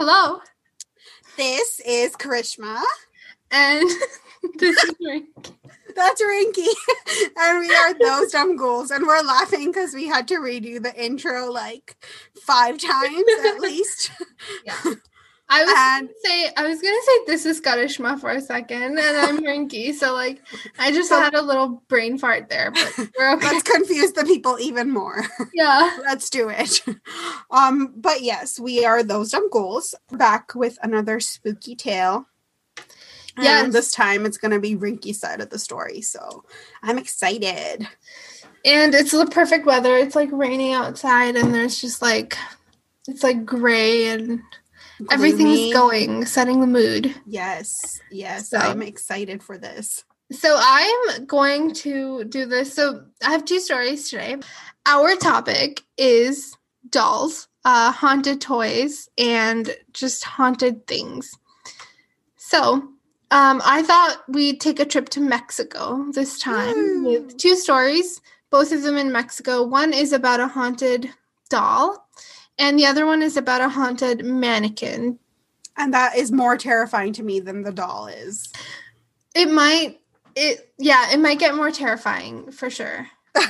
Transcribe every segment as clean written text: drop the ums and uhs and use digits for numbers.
Hello. This is Karishma. And this is Rinky. That's Rinky. And we are Those Dumb Ghouls. And we're laughing because we had to redo the intro like 5 times at least. Yeah. I was gonna say this is Karishma for a second, and I'm Rinky. So I just had a little brain fart there, but we're okay. Let's confuse the people even more. Yeah. Let's do it. But yes, we are Those Dumb Ghouls, back with another spooky tale. Yeah. And this time it's gonna be Rinky's side of the story, so I'm excited. And it's the perfect weather. It's raining outside, and there's just it's gray and gloomy. Everything's going, setting the mood. Yes. So, I'm excited for this. So I'm going to do this. So I have 2 stories today. Our topic is dolls, haunted toys, and just haunted things. So I thought we'd take a trip to Mexico this time with 2 stories, both of them in Mexico. One is about a haunted doll, and the other one is about a haunted mannequin. And that is more terrifying to me than the doll is. It might get more terrifying for sure.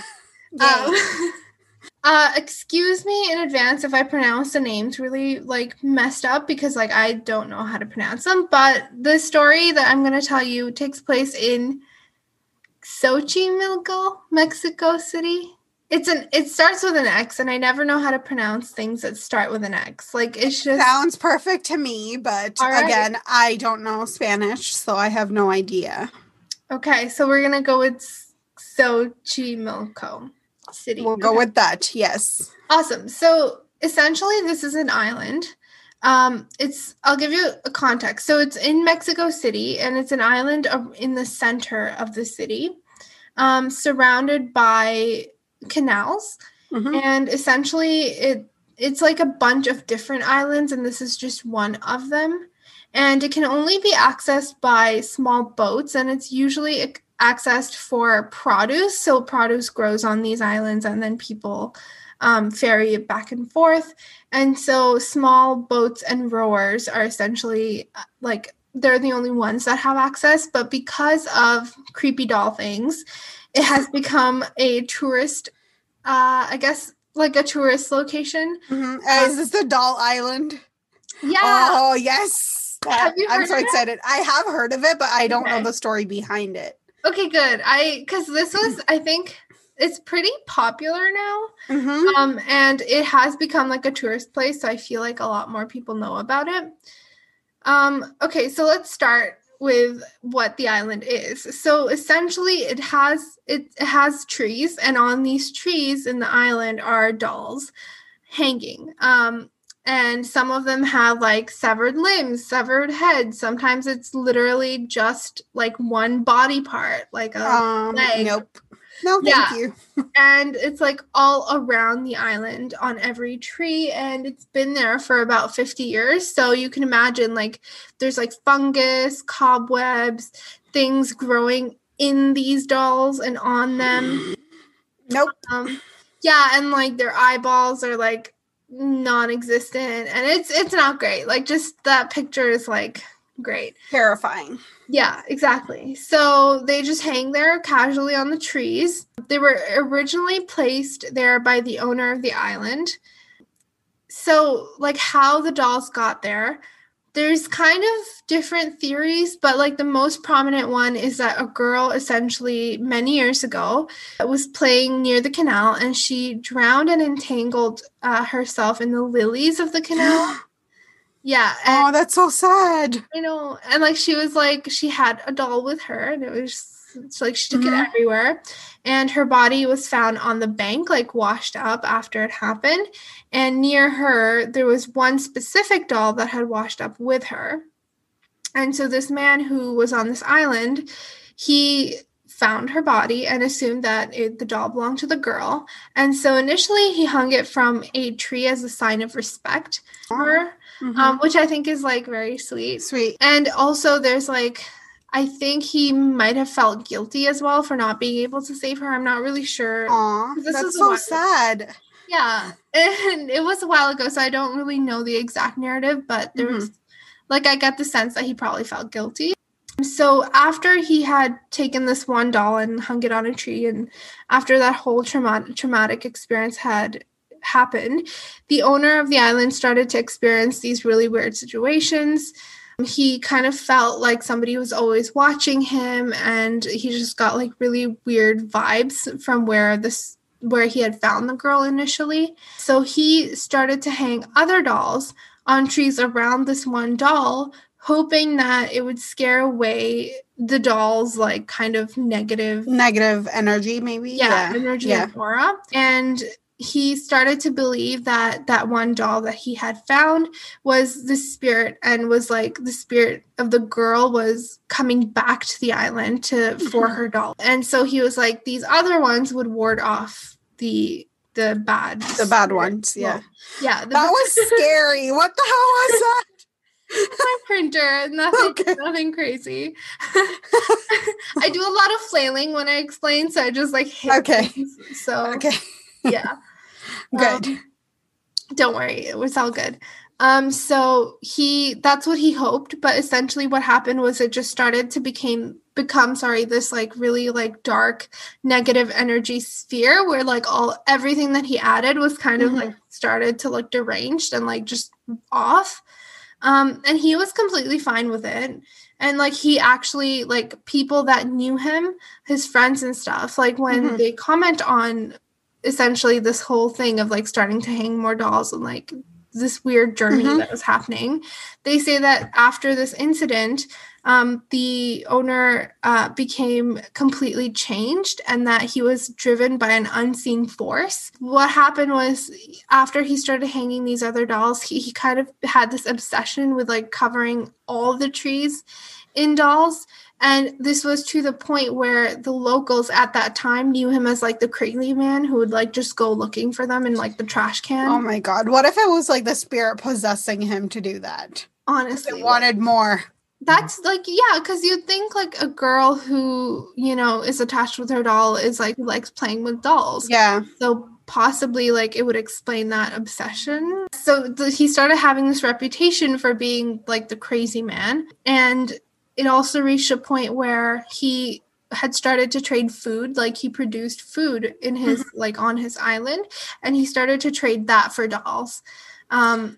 Excuse me in advance if I pronounce the names really messed up because I don't know how to pronounce them. But the story that I'm going to tell you takes place in Xochimilco, Mexico City. It starts with an X, and I never know how to pronounce things that start with an X. It's just sounds perfect to me, but again, I don't know Spanish, so I have no idea. Okay, so we're gonna go with Xochimilco City. We'll go with that. Yes. Awesome. So essentially, this is an island. I'll give you a context. So it's in Mexico City, and it's an island in the center of the city, surrounded by canals. Mm-hmm. And essentially it's a bunch of different islands, and this is just one of them, and it can only be accessed by small boats, and it's usually accessed for produce. So produce grows on these islands, and then people ferry it back and forth. And so small boats and rowers are essentially they're the only ones that have access. But because of creepy doll things, it has become a tourist, I guess, a tourist location. Mm-hmm. Is this the Doll Island? Yeah. Oh, yes. I'm so excited. I have heard of it, but I don't know the story behind it. Okay, good. Because this was, I think, it's pretty popular now. Mm-hmm. And it has become a tourist place, so I feel a lot more people know about it. Okay, so let's start with what the island is. So essentially it has trees, and on these trees in the island are dolls hanging. And some of them have severed limbs, severed heads. Sometimes it's literally just one body part, a leg. Nope. No, thank you. And it's all around the island on every tree, and it's been there for about 50 years. So you can imagine there's fungus, cobwebs, things growing in these dolls and on them. Nope. Yeah, and their eyeballs are non-existent, and it's not great. Just that picture is great. Terrifying. Yeah, exactly. So they just hang there casually on the trees. They were originally placed there by the owner of the island. So how the dolls got there, there's kind of different theories, but the most prominent one is that a girl essentially many years ago was playing near the canal, and she drowned and entangled herself in the lilies of the canal. Yeah. Oh, that's so sad. I know. And she was she had a doll with her, and it was she took it everywhere. And her body was found on the bank, washed up after it happened. And near her, there was one specific doll that had washed up with her. And so this man who was on this island, he found her body and assumed that the doll belonged to the girl. And so initially he hung it from a tree as a sign of respect for her. Mm-hmm. Which I think is very sweet. Sweet. And also there's I think he might have felt guilty as well for not being able to save her. I'm not really sure. Aw, that's so sad. Yeah. And it was a while ago, so I don't really know the exact narrative, but there was like, I get the sense that he probably felt guilty. So after he had taken this one doll and hung it on a tree, and after that whole traumatic experience had happened, the owner of the island started to experience these really weird situations. He kind of felt like somebody was always watching him, and he just got like really weird vibes from where he had found the girl initially. So he started to hang other dolls on trees around this one doll, hoping that it would scare away the doll's like kind of negative energy, maybe. Energy and aura. And he started to believe that that one doll that he had found was the spirit, and was like the spirit of the girl was coming back to the island for her doll. And so he was like, these other ones would ward off the bad ones. Yeah. Yeah. That was scary. What the hell was that? My printer, nothing crazy. I do a lot of flailing when I explain, so I just like hit things. So yeah. Good. Don't worry, it was all good. So that's what he hoped, but essentially what happened was it just started to become this like really like dark negative energy sphere where like everything that he added was kind of like started to look deranged and like just off. And he was completely fine with it. And like he actually, like, people that knew him, his friends and stuff, like when they comment on essentially this whole thing of like starting to hang more dolls and like this weird journey that was happening, they say that after this incident, the owner became completely changed, and that he was driven by an unseen force. What happened was, after he started hanging these other dolls, he kind of had this obsession with like covering all the trees in dolls. And this was to the point where the locals at that time knew him as like the crazy man who would like just go looking for them in like the trash can. Oh my God. What if it was like the spirit possessing him to do that? Honestly. It wanted more. That's like, yeah, because you'd think like a girl who, you know, is attached with her doll is like, likes playing with dolls. Yeah. So possibly like it would explain that obsession. So he started having this reputation for being like the crazy man. And it also reached a point where he had started to trade food. Like he produced food in his, like on his island, and he started to trade that for dolls. No.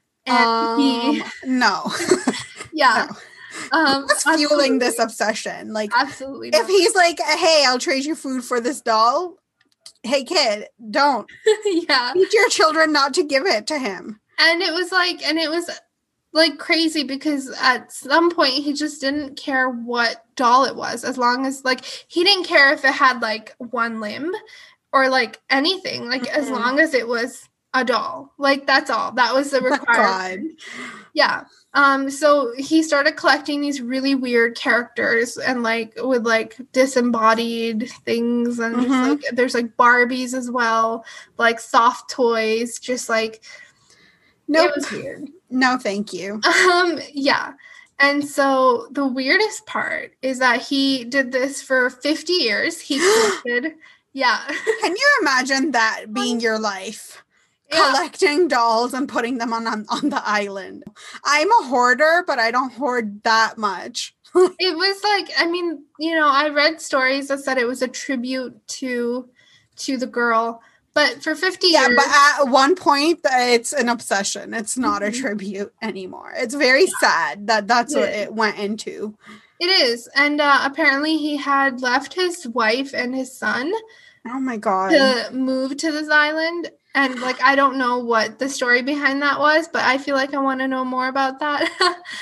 Yeah. No. What's fueling this obsession? Like, absolutely if he's like, hey, I'll trade you food for this doll. Hey, kid, don't. Yeah. Teach your children not to give it to him. And it was like crazy, because at some point he just didn't care what doll it was, as long as like he didn't care if it had like one limb or like anything, like as long as it was a doll. Like that's all. That was the requirement. Yeah. So he started collecting these really weird characters, and like with like disembodied things, and just like there's like Barbies as well, like soft toys, just like it was weird. No, thank you. Yeah. And so the weirdest part is that he did this for 50 years. He collected, yeah. Can you imagine that being your life? Yeah. Collecting dolls and putting them on the island. I'm a hoarder, but I don't hoard that much. It was like, I mean, you know, I read stories that said it was a tribute to the girl. But for 50 years... Yeah, but at one point, it's an obsession. It's not a tribute anymore. It's very sad that that's what it went into. It is. And apparently he had left his wife and his son... Oh my God. ...to move to this island. And, like, I don't know what the story behind that was, but I feel like I want to know more about that.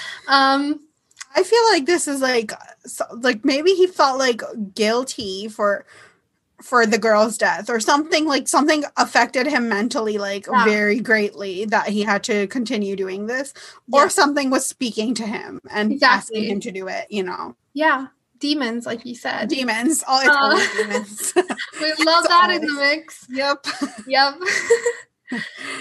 I feel like this is, like maybe he felt, like, guilty for the girl's death, or something, like something affected him mentally, like very greatly, that he had to continue doing this, or something was speaking to him and asking him to do it, you know. Yeah, demons, like you said. Demons. Oh, it's always demons. We love that in the mix. Yep.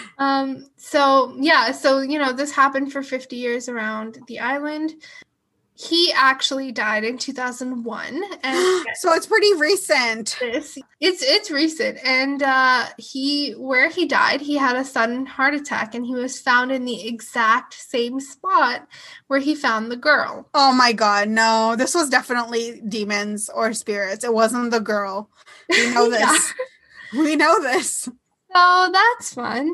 So you know, this happened for 50 years around the island. He actually died in 2001, and so it's pretty recent. It's recent, and where he died, he had a sudden heart attack, and he was found in the exact same spot where he found the girl. Oh my God, no! This was definitely demons or spirits. It wasn't the girl. We know this. We know this. So that's fun,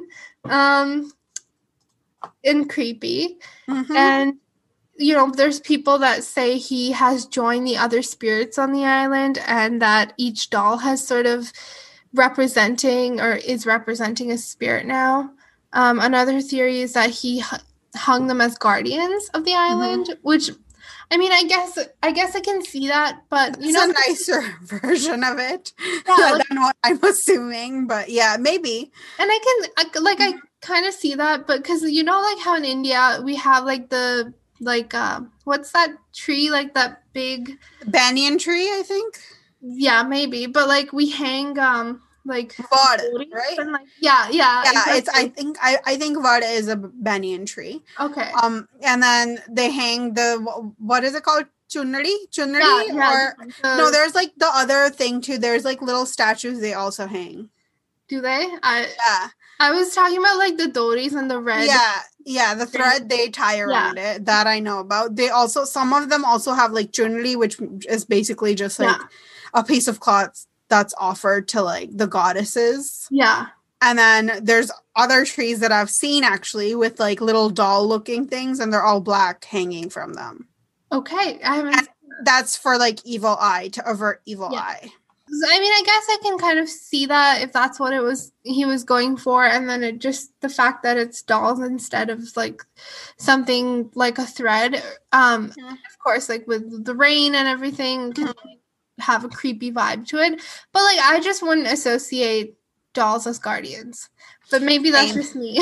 and creepy, and. There's people that say he has joined the other spirits on the island and that each doll has sort of representing a spirit now. Another theory is that he hung them as guardians of the island, which, I mean, I guess I can see that, but it's a nicer version of it than what I'm assuming, but yeah, maybe. And I kind of see that, but because like how in India we have like the what's that tree, like that big banyan tree, I think. Yeah, maybe, but like we hang like vada, right? And, like, yeah exactly. It's I think vada is a banyan tree. Okay. And then they hang the, what is it called, chunari or no, there's like the other thing too, there's like little statues they also hang. Do they? I was talking about like the doris and the red. Yeah, the thread they tie around it. That I know about. They also, some of them also have like chunari, which is basically just like a piece of cloth that's offered to like the goddesses. Yeah. And then there's other trees that I've seen actually with like little doll looking things, and they're all black hanging from them. Okay. I haven't. And that's for like evil eye, to avert evil eye. I mean, I guess I can kind of see that if that's what he was going for, and then it just the fact that it's dolls instead of like something like a thread. Of course, like with the rain and everything, can have a creepy vibe to it. But like, I just wouldn't associate dolls as guardians. But maybe that's just me.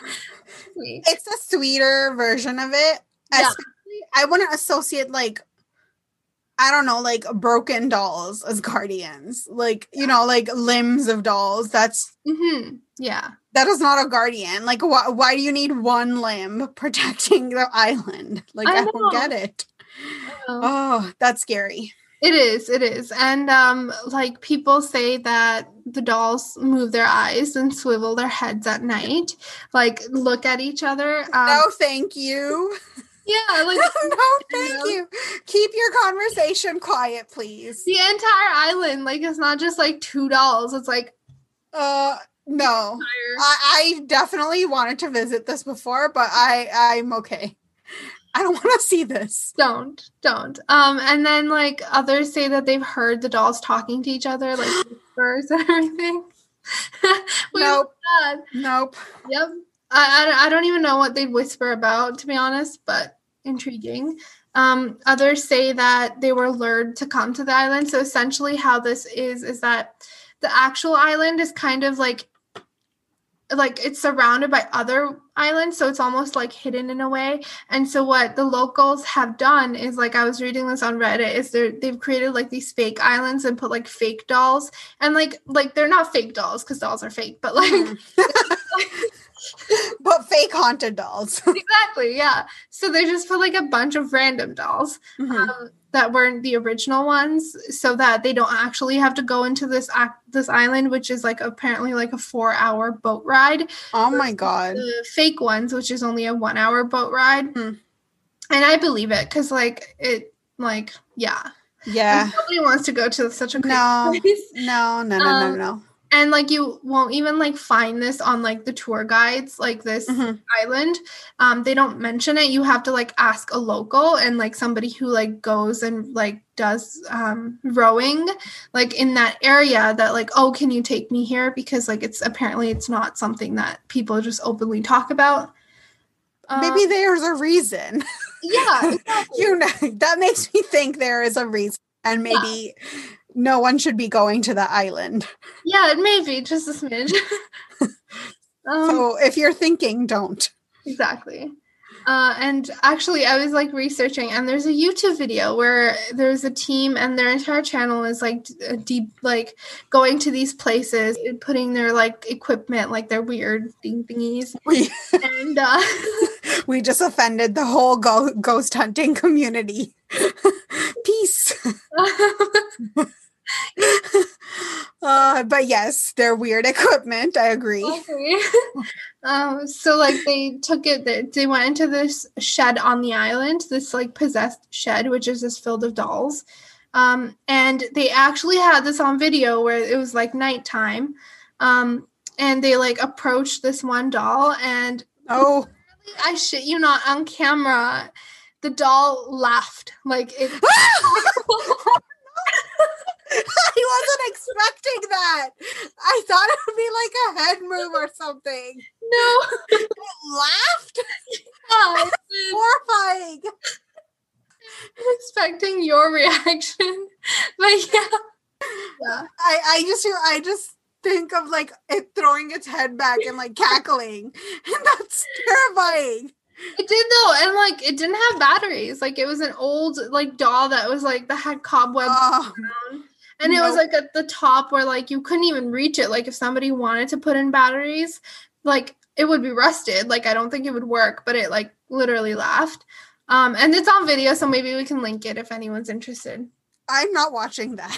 It's a sweeter version of it. I wouldn't associate like, I don't know, like broken dolls as guardians, like, like limbs of dolls. That's that is not a guardian. Like, why do you need one limb protecting the island? Like, I don't get it. Oh, that's scary. It is. And like people say that the dolls move their eyes and swivel their heads at night, like look at each other. No, thank you. Yeah, like no, thank you. Keep your conversation quiet, please. The entire island, like, it's not just like two dolls. It's like, no. I definitely wanted to visit this before, but I'm okay. I don't want to see this. Don't. And then like others say that they've heard the dolls talking to each other, like whispers and everything. Nope. Yep. I don't even know what they'd whisper about, to be honest, but intriguing. Others say that they were lured to come to the island. So essentially how this is that the actual island is kind of like it's surrounded by other islands, so it's almost like hidden in a way. And so what the locals have done is, like, I was reading this on Reddit, is they've created like these fake islands and put like fake dolls, and like they're not fake dolls because dolls are fake, but like but fake haunted dolls. Exactly, yeah. So they just put like a bunch of random dolls that weren't the original ones, so that they don't actually have to go into this island, which is like apparently like a 4-hour boat ride. Oh my god! The fake ones, which is only a 1-hour boat ride, and I believe it because yeah. And nobody wants to go to such a crazy place. No. And like you won't even like find this on like the tour guides, like this island. They don't mention it. You have to like ask a local and like somebody who like goes and like does rowing like in that area, that like, oh, can you take me here? Because like it's not something that people just openly talk about. Maybe there's a reason. Yeah, exactly. That makes me think there is a reason, and maybe no one should be going to the island. Yeah, maybe just a smidge. So if you're thinking, don't. Exactly. And actually, I was like researching, and there's a YouTube video where there's a team, and their entire channel is like deep, like going to these places, putting their like equipment, like their weird thingies, and We just offended the whole ghost hunting community. Peace. But yes, they're weird equipment. I agree. So like they went into this shed on the island, this like possessed shed, which is just filled with dolls. And they actually had this on video where it was like nighttime. And they like approached this one doll and I shit you not, on camera, the doll laughed. Like it I wasn't expecting that. I thought it would be like a head move or something. No. It laughed? Yeah, That's horrifying. I'm expecting your reaction. But yeah. I just think of like it throwing its head back and like cackling. And that's terrifying. It did though, and like it didn't have batteries. Like it was an old like doll that was like that had cobwebs around. And it was like at the top where like you couldn't even reach it. Like if somebody wanted to put in batteries, like it would be rusted. Like I don't think it would work, but it like literally laughed. And it's on video, so maybe we can link it if anyone's interested. I'm not watching that.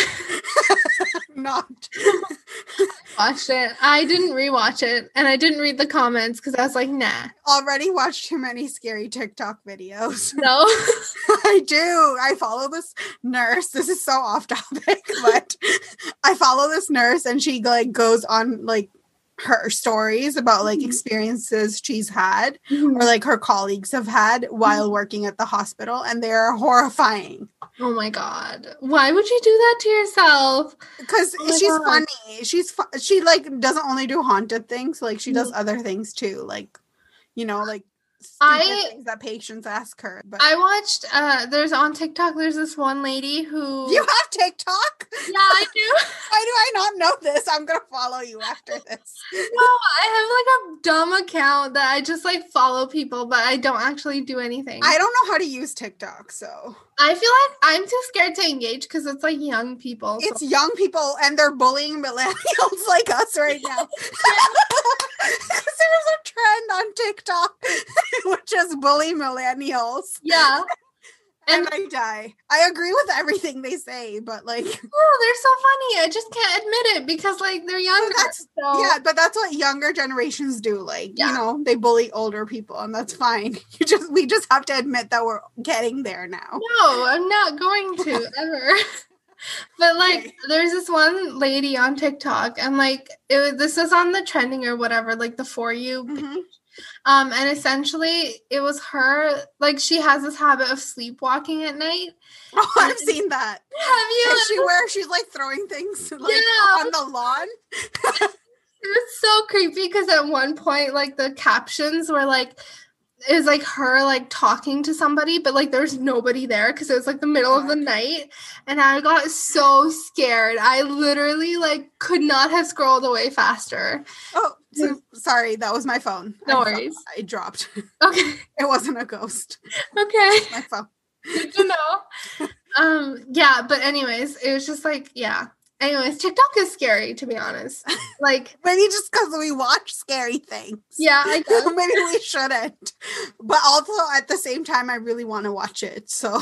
Not. Watched it. I didn't rewatch it, and I didn't read the comments because I was like, nah. Already watched too many scary TikTok videos. No. I do. I follow this nurse. This is so off topic, but I follow this nurse and she like goes on like her stories about like experiences she's had or like her colleagues have had while working at the hospital, and they're horrifying. Oh my God. Why would you do that to yourself? Because she's funny. She like doesn't only do haunted things, like she does other things too, like, you know, like things that patients ask her. But I watched there's on TikTok, there's this one lady who... You have TikTok? Yeah, I do. Why do I not know this? I'm gonna follow you after this. No, I have like a dumb account that I just like follow people, but I don't actually do anything. I don't know how to use TikTok, so I feel like I'm too scared to engage because it's like young people. It's young people and they're bullying millennials like us right now. There's a trend on TikTok which is bully millennials. Yeah. And I die. I agree with everything they say, but like, oh, they're so funny. I just can't admit it because like they're younger. Yeah, but that's what younger generations do. Like, you know, they bully older people, and that's fine. We just have to admit that we're getting there now. No, I'm not going to ever. But like, there's this one lady on TikTok, and like, this was on the trending or whatever, like the For You page. And essentially it was her, like she has this habit of sleepwalking at night. Oh, I've seen that. Have you? She's like throwing things like on the lawn. It was so creepy because at one point, like the captions were like, it was like her like talking to somebody, but like there's nobody there because it was like the middle of the night, and I got so scared. I literally like could not have scrolled away faster. Oh, sorry, that was my phone. No worries. I dropped. Okay, it wasn't a ghost. Okay, my phone. Good to know. Yeah, but anyways, it was just like Anyways, TikTok is scary, to be honest. Like maybe just because we watch scary things. Yeah, I guess. Maybe we shouldn't. But also at the same time, I really want to watch it. So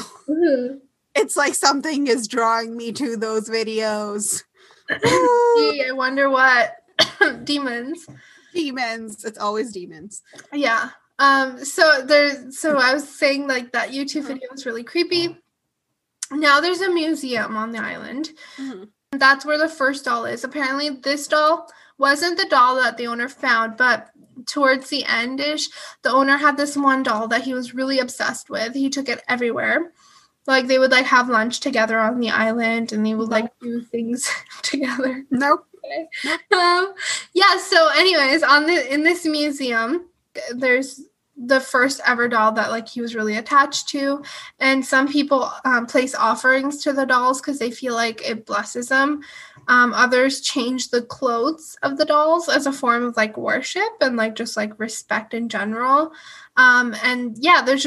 it's like something is drawing me to those videos. Gee, I wonder what. Demons. It's always demons. Yeah. So I was saying like that YouTube video was really creepy. Now there's a museum on the island. That's where the first doll is. Apparently this doll wasn't the doll that the owner found, but towards the end-ish, the owner had this one doll that he was really obsessed with. He took it everywhere. Like they would like have lunch together on the island, and they would like do things together. Nope. Okay. Yeah, so anyways, in this museum, there's the first ever doll that like he was really attached to, and some people place offerings to the dolls because they feel like it blesses them. Others change the clothes of the dolls as a form of like worship and like just like respect in general. And yeah, there's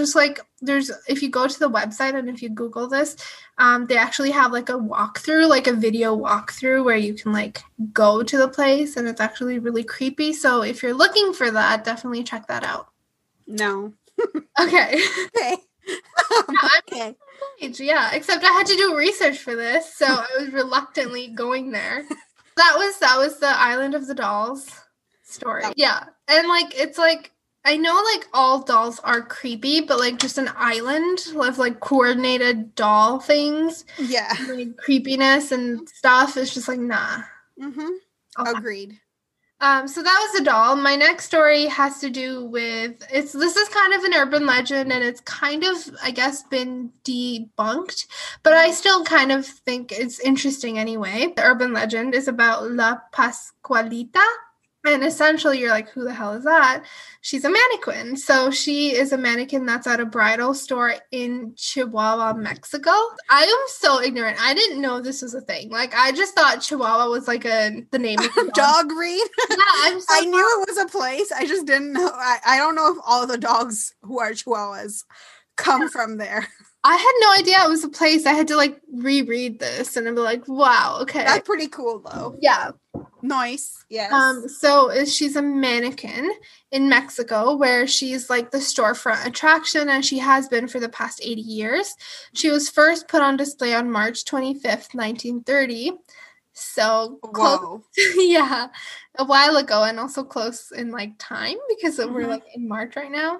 if you go to the website and if you Google this, they actually have like a walkthrough, like a video walkthrough where you can like go to the place, and it's actually really creepy. So if you're looking for that, definitely check that out. No. Okay. Okay. Okay. Yeah, except I had to do research for this, so I was reluctantly going there. That was the Island of the Dolls story. Yeah. And like it's like I know like all dolls are creepy, but like just an island of like coordinated doll things. Yeah. Like creepiness and stuff is just like nah. Mm-hmm. Agreed. So that was a doll. My next story has to do with this is kind of an urban legend and it's kind of, I guess, been debunked, but I still kind of think it's interesting anyway. The urban legend is about La Pascualita. And essentially, you're like, who the hell is that? She's a mannequin. So she is a mannequin that's at a bridal store in Chihuahua, Mexico. I am so ignorant. I didn't know this was a thing. Like, I just thought Chihuahua was like the name of the dog breed. Yeah, I knew it was a place. I just didn't know. I don't know if all the dogs who are Chihuahuas come from there. I had no idea it was a place. I had to like reread this and I'd be like, wow, okay. That's pretty cool though. Yeah. Nice. Yes. So she's a mannequin in Mexico where she's like the storefront attraction and she has been for the past 80 years. She was first put on display on March 25th, 1930. So close, yeah, a while ago and also close in like time because we're like in March right now.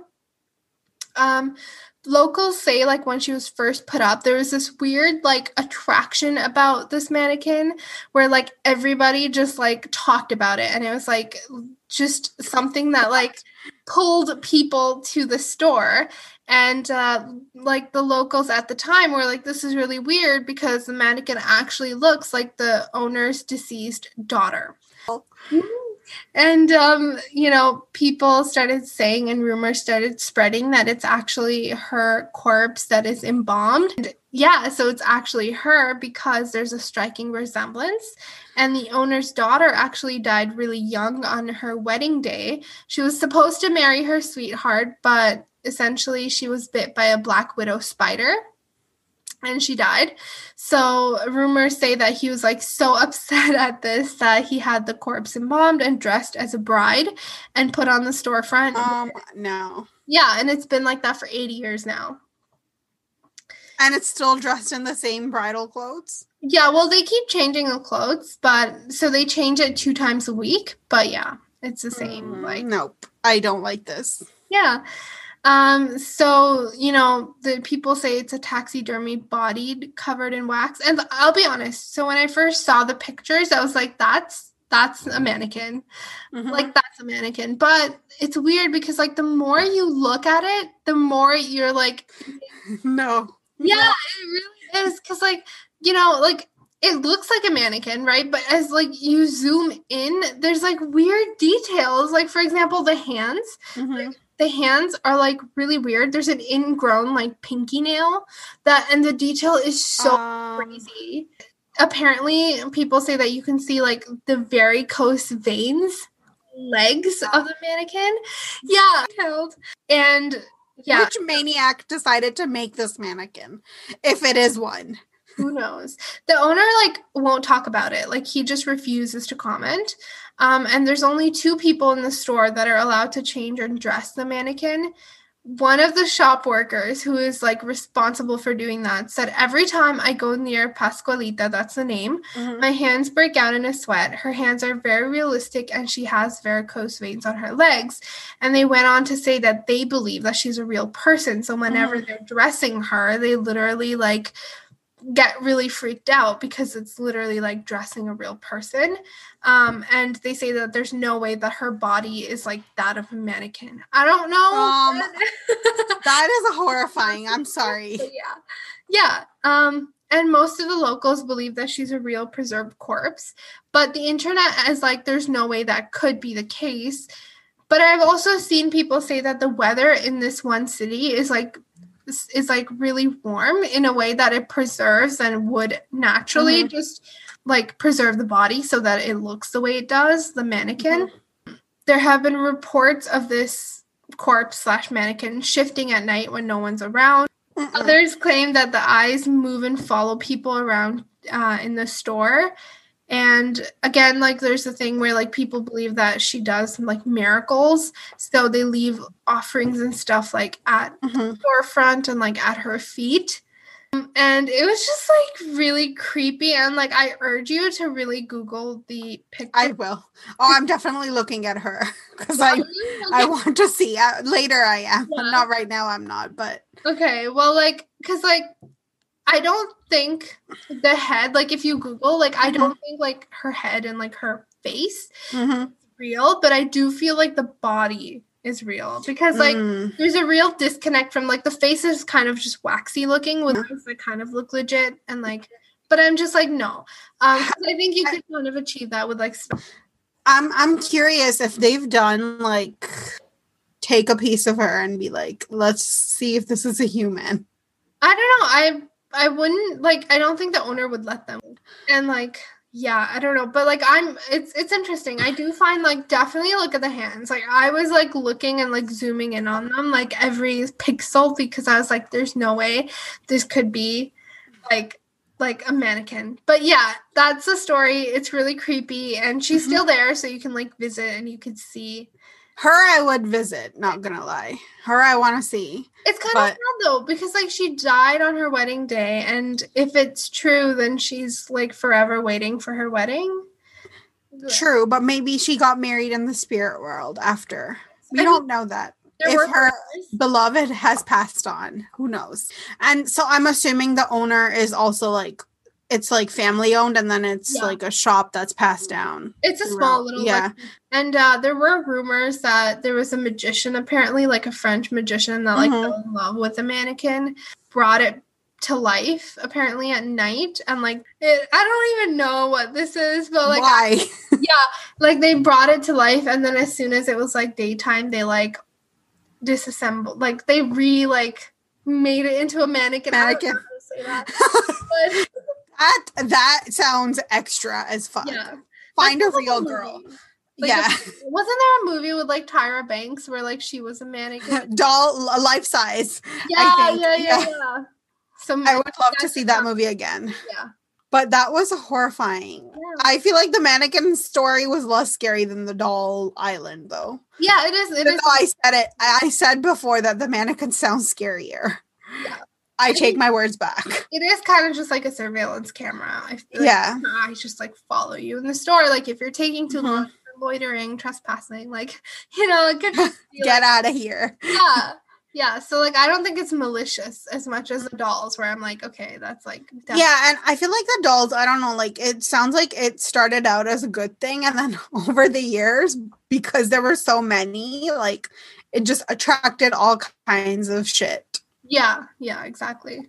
Locals say like when she was first put up, there was this weird like attraction about this mannequin where like everybody just like talked about it and it was like just something that like pulled people to the store. And like the locals at the time were like, this is really weird because the mannequin actually looks like the owner's deceased daughter. And, you know, people started saying and rumors started spreading that it's actually her corpse that is embalmed. And yeah, so it's actually her because there's a striking resemblance. And the owner's daughter actually died really young on her wedding day. She was supposed to marry her sweetheart, but essentially she was bit by a black widow spider. And she died. So rumors say that he was like so upset at this that he had the corpse embalmed and dressed as a bride and put on the storefront. No. Yeah, and it's been like that for 80 years now. And it's still dressed in the same bridal clothes? Yeah, well, they keep changing the clothes, but so they change it 2 times a week. But yeah, it's the same. Like, nope, I don't like this. Yeah. So, you know, the people say it's a taxidermy body covered in wax. And I'll be honest. So when I first saw the pictures, I was like, that's a mannequin. Like, that's a mannequin. But it's weird because, like, the more you look at it, the more you're like, no. Yeah, it really is. Because, like, you know, like, it looks like a mannequin, right? But as, like, you zoom in, there's, like, weird details. Like, for example, the hands. Like, the hands are like really weird. There's an ingrown like pinky nail and the detail is so crazy. Apparently, people say that you can see like the varicose veins legs of the mannequin. Yeah. And yeah. Which maniac decided to make this mannequin? If it is one. Who knows? The owner like won't talk about it. Like he just refuses to comment. And there's only 2 people in the store that are allowed to change and dress the mannequin. One of the shop workers who is like responsible for doing that said, every time I go near Pascualita, that's the name, my hands break out in a sweat. Her hands are very realistic and she has varicose veins on her legs. And they went on to say that they believe that she's a real person. So whenever they're dressing her, they literally like get really freaked out because it's literally like dressing a real person. And they say that there's no way that her body is like that of a mannequin. I don't know. That is horrifying. I'm sorry. Yeah. And most of the locals believe that she's a real preserved corpse, but the internet is like, there's no way that could be the case. But I've also seen people say that the weather in this one city is like really warm in a way that it preserves and would naturally just like preserve the body so that it looks the way it does, the mannequin. There have been reports of this corpse / mannequin shifting at night when no one's around. Others claim that the eyes move and follow people around in the store. And again, like there's a thing where like people believe that she does some like miracles. So they leave offerings and stuff like at the storefront and like at her feet. And it was just like really creepy. And like I urge you to really Google the picture. I will. Oh, I'm definitely looking at her because I want to see. Later I am. Yeah. Not right now, I'm not, but. Okay, well, like, because like I don't think the head, like if you Google, like I don't think like her head and like her face is real, but I do feel like the body is real because like there's a real disconnect from like the face is kind of just waxy looking with eyes that kind of look legit and like, but I'm just like no, because I think you could kind of achieve that with like stuff. I'm curious if they've done like take a piece of her and be like, let's see if this is a human. I don't know. I wouldn't like. I don't think the owner would let them. And like, yeah, I don't know. But like, it's interesting. I do find like definitely look at the hands. Like I was like looking and like zooming in on them like every pixel because I was like, there's no way this could be like a mannequin. But yeah, that's the story. It's really creepy, and she's still there, so you can like visit and you could see. Her I would visit, not gonna lie. Her I want to see. It's kind of sad though, because like she died on her wedding day, and if it's true, then she's like forever waiting for her wedding. True, but maybe she got married in the spirit world after. We don't know that. If her beloved has passed on, who knows? And so I'm assuming the owner is also like, it's like family owned, and then it's like a shop that's passed down. It's a small little like, and there were rumors that there was a magician, apparently like a French magician that like fell in love with a mannequin, brought it to life apparently at night, and like I don't even know what this is, but like why? Like they brought it to life, and then as soon as it was like daytime, they like disassembled, like they made it into a mannequin. I don't know how to say that. But That sounds extra as fuck. Yeah. Find a real girl. Like, wasn't there a movie with like Tyra Banks where like she was a mannequin? Doll, life size. Yeah. I would love to see that movie again. Yeah. But that was horrifying. Yeah. I feel like the mannequin story was less scary than the doll island, though. Yeah, it is. I said before that the mannequin sounds scarier. Yeah. I take my words back. It is kind of just like a surveillance camera. I feel like I just like follow you in the store. Like if you're taking too long, loitering, trespassing, like, you know, it could just get out of here. Yeah. So like I don't think it's malicious as much as the dolls, where I'm like, okay, that's like definitely. Yeah, and I feel like the dolls, I don't know, like it sounds like it started out as a good thing, and then over the years, because there were so many, like it just attracted all kinds of shit. Yeah, exactly.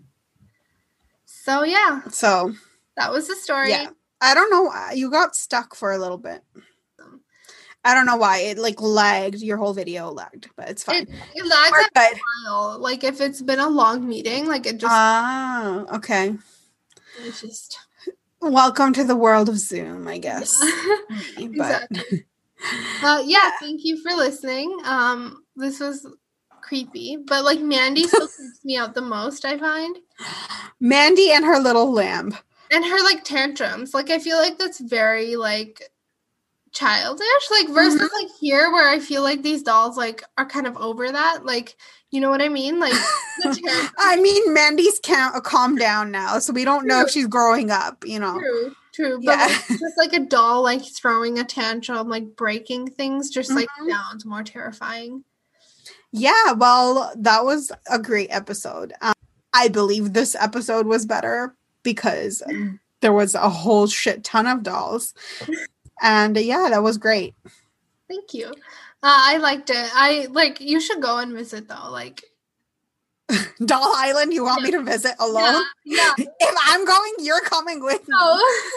So that was the story. Yeah, I don't know why you got stuck for a little bit. I don't know why it like lagged. Your whole video lagged, but it's fine. It lags a while. Like if it's been a long meeting, like it just. Okay. It's just. Welcome to the world of Zoom, I guess. Yeah. Exactly. Thank you for listening. This was creepy, but like Mandy still creeps me out the most, I find. Mandy and her little lamb. And her like tantrums. Like I feel like that's very like childish, like versus like here where I feel like these dolls like are kind of over that, like, you know what I mean, like I mean Mandy's calm down now, so we don't know if she's growing up, you know. True. But like, just like a doll like throwing a tantrum, like breaking things, just like sounds more terrifying. Yeah, well, that was a great episode. I believe this episode was better because there was a whole shit ton of dolls. And that was great. Thank you. I liked it. You should go and visit though. Like Doll Island, you want me to visit alone? Yeah. If I'm going, you're coming with me.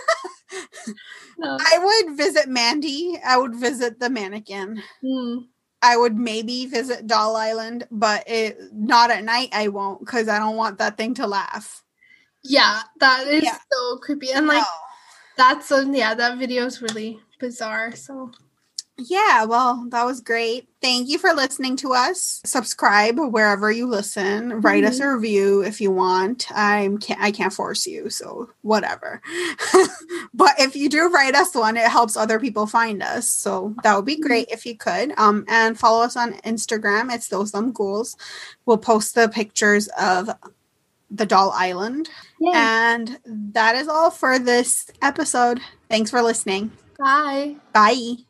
No. I would visit Mandy. I would visit the mannequin. I would maybe visit Doll Island, but not at night. I won't, because I don't want that thing to laugh. Yeah, that is so creepy. And like, that video is really bizarre. So Yeah, well, that was great. Thank you for listening to us. Subscribe wherever you listen. Write us a review if you want. I can't force you, so whatever. But if you do write us one, it helps other people find us. So that would be great if you could. And follow us on Instagram. It's Those Dumb Ghouls. We'll post the pictures of the Doll Island. Yay. And that is all for this episode. Thanks for listening. Bye. Bye.